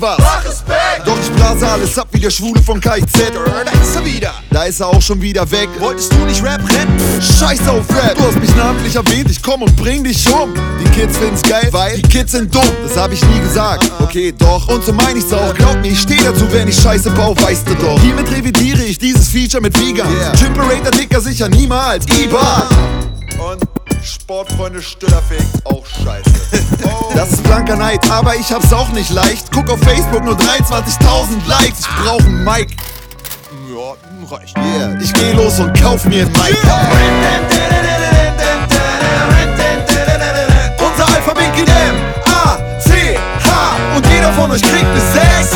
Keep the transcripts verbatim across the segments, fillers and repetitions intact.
was. Doch ich blase alles ab wie der Schwule von K I Z. Da ist er wieder. Da ist er auch schon wieder weg. Wolltest du nicht Rap rennen? Scheiß auf Rap, du hast mich namentlich erwähnt, ich komm und bring dich um. Die Kids finden's geil, weil die Kids sind dumm. Das hab ich nie gesagt, okay doch. Und so mein ich's auch, glaub mir, ich steh dazu, wenn ich Scheiße baue, weißt du doch. Hiermit revidiere ich dieses Feature mit Vegan. Yeah. Chimperator Dicker sicher niemals, I-Bar. Und Sportfreunde Stüllerfake, auch scheiße. Oh. Das ist blanker Neid, aber ich hab's auch nicht leicht. Guck auf Facebook, nur dreiundzwanzigtausend Likes. Ich brauch einen Mic. Ja, reicht. Yeah, ich geh los und kauf mir ein Mic. Unser Alphabet geht M, A, C, H und jeder von euch kriegt eine sechs.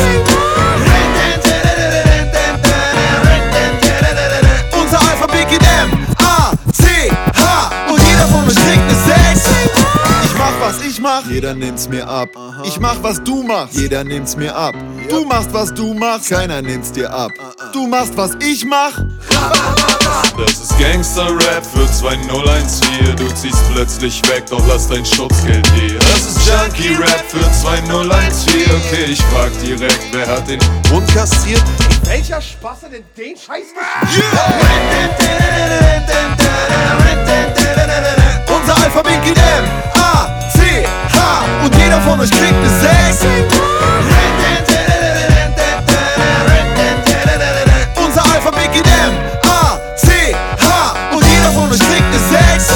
Unser Alphabet geht M, A, C, H und jeder von euch kriegt eine sechs. Ich mach, was ich mach, jeder nimmt's mir ab. Ich mach, was du machst, jeder nimmt's mir ab. Du machst, was du machst, keiner nimmt's dir ab. Du machst, was ich mach. Das ist Gangster-Rap für zwei null eins vier. Du ziehst plötzlich weg, doch lass dein Schutzgeld hier. Das ist Junkie-Rap für zwei null eins vier. Okay, ich frag direkt, wer hat den Hund kastriert? Welcher Spaß hat denn den Scheiß Unser Alphabet geht M, A, C, H und jeder von euch kriegt eine sechs. Unser Alphabet geht M, A, C, H und jeder von euch kriegt eine sechs.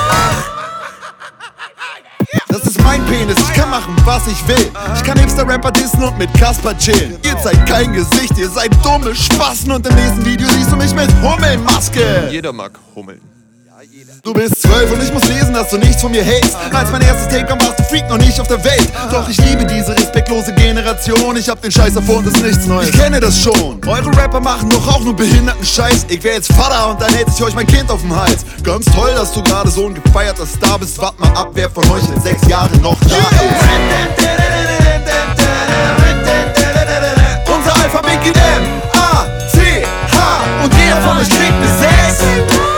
Das ist mein Penis, ich kann machen, was ich will. Ich kann Hipster-Rapper dissen und mit Kasper chillen. Ihr seid kein Gesicht, ihr seid dumme Spasten. Und im nächsten Video siehst du mich mit Hummelmaske. Jeder mag Hummeln. Du bist zwölf und ich muss lesen, dass du nichts von mir hältst. Als mein erstes Take kam, warst du Freak noch nicht auf der Welt. Doch ich liebe diese respektlose Generation. Ich hab den Scheiß erfunden, ist nichts Neues. Ich kenne das schon. Eure Rapper machen doch auch nur behinderten Scheiß. Ich wär jetzt Vater und dann hätte ich euch mein Kind auf dem Hals. Ganz toll, dass du gerade so ein gefeierter Star bist. Wart mal ab, wer von euch in sechs Jahren noch da ist. Unser Alphabet geht M, A, C, H und jeder von euch kriegt eine sechs.